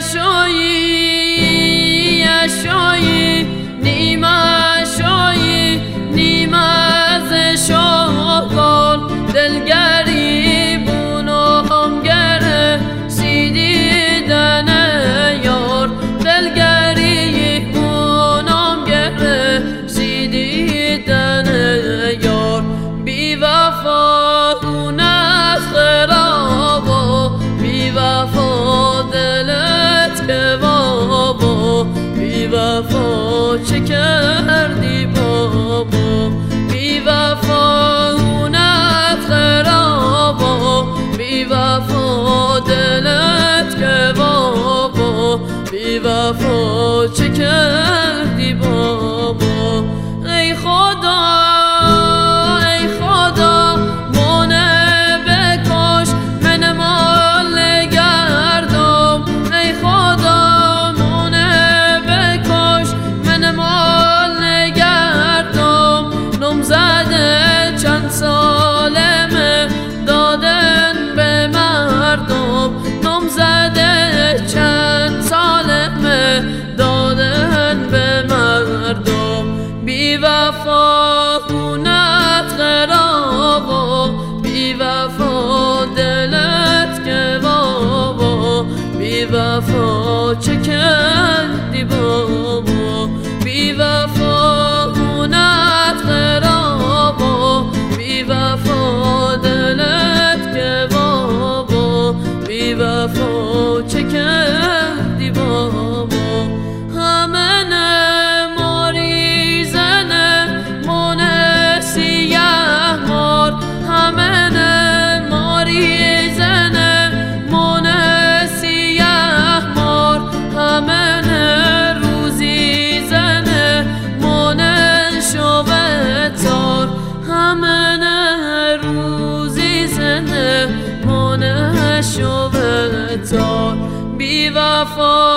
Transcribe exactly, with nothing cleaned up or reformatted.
اشایی اشایی نیم اشایی نیم از شاگان دلگری بونم گره سیدیدن یار دلگری بونم گره سیدیدن یار بی وفا اونت خرابا بی وفا دلت که بابا بی وفا چه کردی بابا بی وفا اونت خرابا بی وفا دلت که بابا بی وفا چه کردی بابا ای خدا ای خدا منه بکش من مال نگردم ای خدا منه بکش من مال نگردم نم زده چند سالمه دادن به مردم نم زده چند سالمه دادن به مردم بی وفا خونت خرابا بی وفا دلت که بابا بی وفا چه کردی بابا بی وفا خونت خرابا بی وفا دلت که بابا بی وفا چه کردی بابا همه بی وفا